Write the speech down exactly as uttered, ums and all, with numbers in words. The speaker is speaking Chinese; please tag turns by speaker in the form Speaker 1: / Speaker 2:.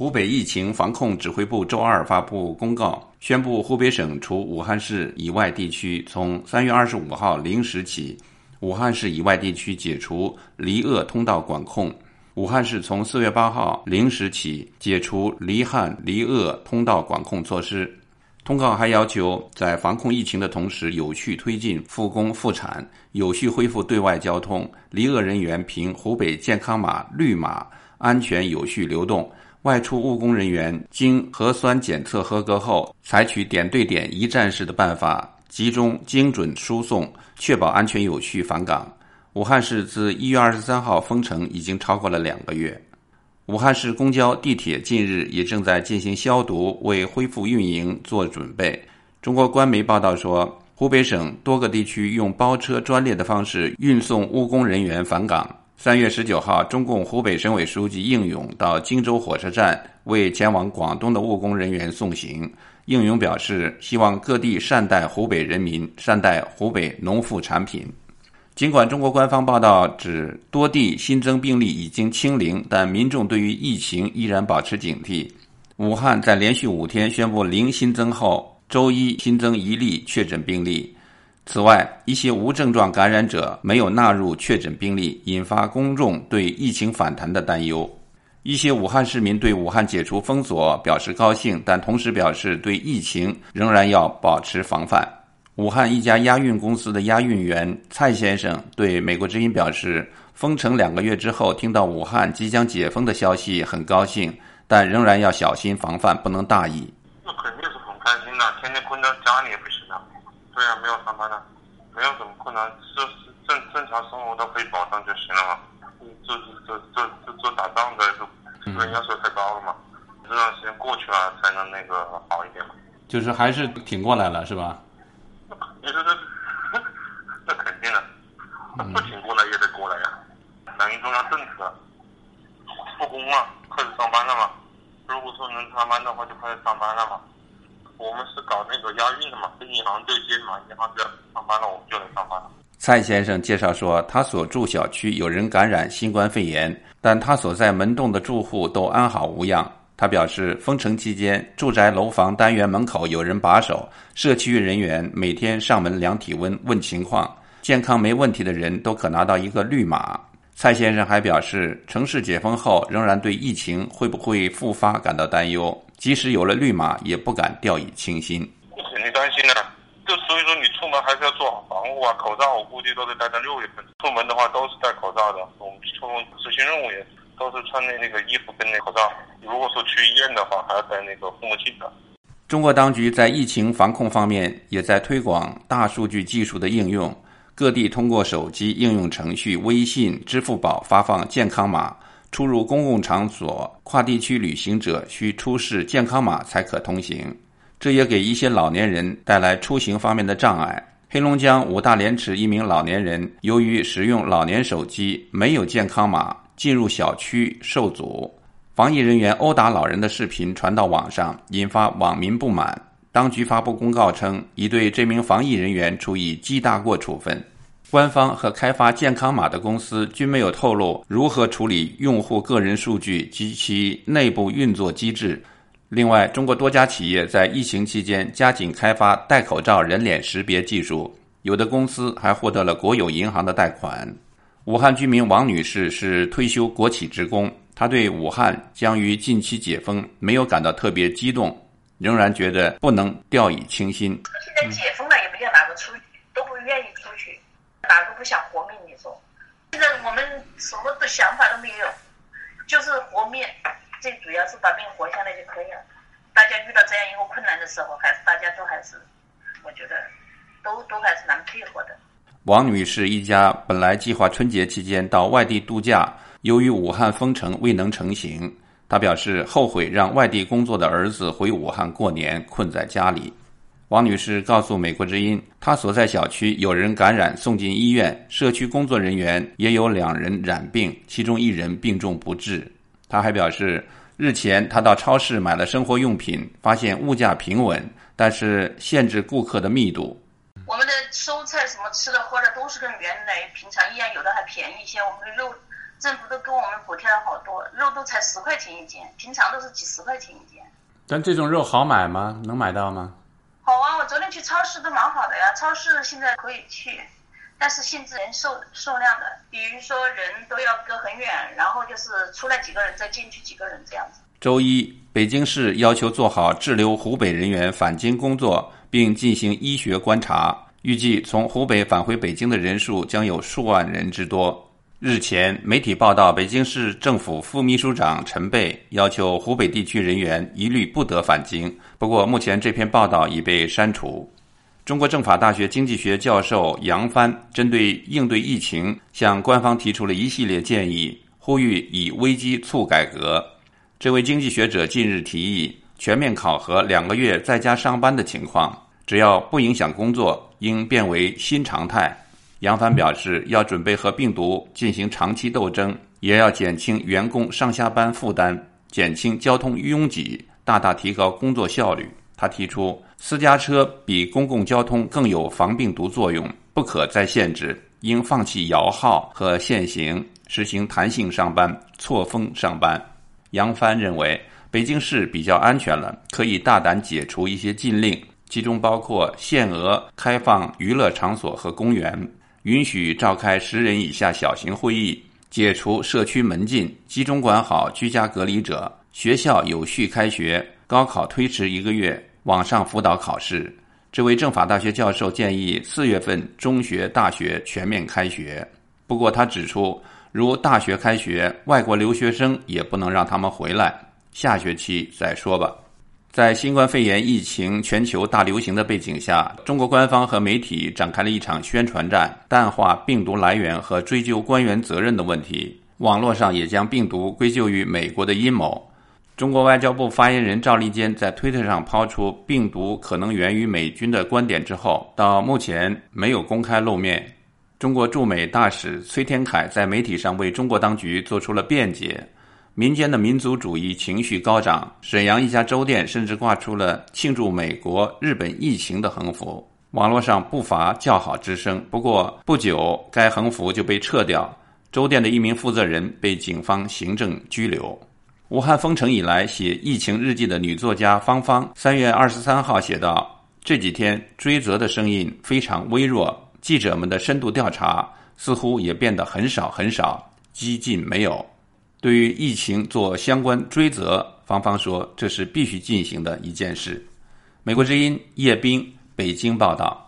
Speaker 1: 湖北疫情防控指挥部周二发布公告，宣布湖北省除武汉市以外地区从三月二十五号零时起，武汉市以外地区解除离鄂通道管控。武汉市从四月八号零时起解除离汉、离鄂通道管控措施。通告还要求在防控疫情的同时，有序推进复工复产，有序恢复对外交通。离鄂人员凭湖北健康码绿码安全有序流动。外出务工人员经核酸检测合格后，采取点对点一站式的办法，集中精准输送，确保安全有序返港。武汉市自一月二十三号封城已经超过了两个月。武汉市公交、地铁近日也正在进行消毒，为恢复运营做准备。中国官媒报道说，湖北省多个地区用包车专列的方式运送务工人员返港。三月十九号，中共湖北省委书记应勇到荆州火车站为前往广东的务工人员送行。应勇表示，希望各地善待湖北人民，善待湖北农副产品。尽管中国官方报道指多地新增病例已经清零，但民众对于疫情依然保持警惕。武汉在连续五天宣布零新增后，周一新增一例确诊病例。此外，一些无症状感染者没有纳入确诊病例，引发公众对疫情反弹的担忧。一些武汉市民对武汉解除封锁表示高兴，但同时表示对疫情仍然要保持防范。武汉一家押运公司的押运员蔡先生对美国之音表示，封城两个月之后，听到武汉即将解封的消息很高兴，但仍然要小心防范，不能大意。
Speaker 2: 那肯定是很开心的，天天困在家里也不行啊。对啊，没有上班的，没有什么困难，是正正常生活都可以保障就行了嘛。这这这这这打仗的这个要求太高了嘛，这段时间过去了才能那个好一点嘛。
Speaker 1: 就是还是挺过来了，是吧？
Speaker 2: 你说这这肯定的，不挺过来也得过来呀。响应中央政策，复工嘛，开始上班了嘛。如果说能上班的话，就开始上班了嘛。我们是搞那个押运的嘛，跟银行对接嘛，银行只要上班了，我们就能上班了。
Speaker 1: 蔡先生介绍说，他所住小区有人感染新冠肺炎，但他所在门栋的住户都安好无恙。他表示，封城期间，住宅楼房单元门口有人把守，社区人员每天上门量体温、问情况，健康没问题的人都可拿到一个绿码。蔡先生还表示，城市解封后仍然对疫情会不会复发感到担忧，即使有了绿码，也不敢掉以轻心。
Speaker 2: 肯定担心的，就所以说你出门还是要做好防护啊，口罩我估计都得戴到六月份。出门的话都是戴口罩的，我们出门执行任务也都是穿的那个衣服跟那口罩。如果说去医院的话，还要戴那个护目镜的。
Speaker 1: 中国当局在疫情防控方面也在推广大数据技术的应用，各地通过手机应用程序、微信、支付宝发放健康码，出入公共场所、跨地区旅行者需出示健康码才可通行。这也给一些老年人带来出行方面的障碍。黑龙江五大连池一名老年人由于使用老年手机没有健康码，进入小区受阻。防疫人员殴打老人的视频传到网上，引发网民不满。当局发布公告称，已对这名防疫人员处以记大过处分。官方和开发健康码的公司均没有透露如何处理用户个人数据及其内部运作机制。另外，中国多家企业在疫情期间加紧开发戴口罩人脸识别技术，有的公司还获得了国有银行的贷款。武汉居民王女士是退休国企职工，她对武汉将于近期解封没有感到特别激动，仍然觉得不能掉以轻心。
Speaker 3: 现在解封了，也没有哪个出去，都不愿意出去，哪个不想活命？你说，现在我们什么的想法都没有，就是活命，最主要是把命活下来就可以了。大家遇到这样一个困难的时候，还是大家都还是，我觉得都都还是蛮配合的。
Speaker 1: 王女士一家本来计划春节期间到外地度假，由于武汉封城未能成行。她表示后悔让外地工作的儿子回武汉过年，困在家里。王女士告诉美国之音，她所在小区有人感染送进医院，社区工作人员也有两人染病，其中一人病重不治。她还表示，日前她到超市买了生活用品，发现物价平稳，但是限制顾客的密度。
Speaker 3: 我们的蔬菜什么吃的喝的都是跟原来平常一样，有的还便宜一些。我们的肉政府都给我们补贴了好多，肉都才十块钱一斤，平常都是几十块钱一斤。
Speaker 1: 但这种肉好买吗？能买到吗？
Speaker 3: 好啊，我昨天去超市都蛮好的呀，超市现在可以去，但是限制人数数量的，比如说人都要隔很远，然后就是出来几个人再进去几个人这样子。
Speaker 1: 周一，北京市要求做好滞留湖北人员返京工作，并进行医学观察，预计从湖北返回北京的人数将有数万人之多。日前，媒体报道，北京市政府副秘书长陈贝要求湖北地区人员一律不得返京，不过目前这篇报道已被删除。中国政法大学经济学教授杨帆针对应对疫情，向官方提出了一系列建议，呼吁以危机促改革。这位经济学者近日提议全面考核两个月在家上班的情况，只要不影响工作，应变为新常态。杨帆表示，要准备和病毒进行长期斗争，也要减轻员工上下班负担，减轻交通拥挤，大大提高工作效率。他提出，私家车比公共交通更有防病毒作用，不可再限制，应放弃摇号和限行，实行弹性上班、错峰上班。杨帆认为，北京市比较安全了，可以大胆解除一些禁令，其中包括限额开放娱乐场所和公园，允许召开十人以下小型会议，解除社区门禁，集中管好居家隔离者，学校有序开学，高考推迟一个月，网上辅导考试。这位政法大学教授建议四月份中学、大学全面开学。不过他指出，如大学开学，外国留学生也不能让他们回来，下学期再说吧。在新冠肺炎疫情全球大流行的背景下，中国官方和媒体展开了一场宣传战，淡化病毒来源和追究官员责任的问题。网络上也将病毒归咎于美国的阴谋。中国外交部发言人赵立坚在推特上抛出病毒可能源于美军的观点之后，到目前没有公开露面。中国驻美大使崔天凯在媒体上为中国当局做出了辩解。民间的民族主义情绪高涨，沈阳一家粥店甚至挂出了庆祝美国、日本疫情的横幅，网络上不乏叫好之声。不过不久，该横幅就被撤掉，粥店的一名负责人被警方行政拘留。武汉封城以来写疫情日记的女作家芳芳三月二十三号写道，这几天追责的声音非常微弱，记者们的深度调查似乎也变得很少很少，几近没有。对于疫情做相关追责，芳芳说这是必须进行的一件事。美国之音叶冰北京报道。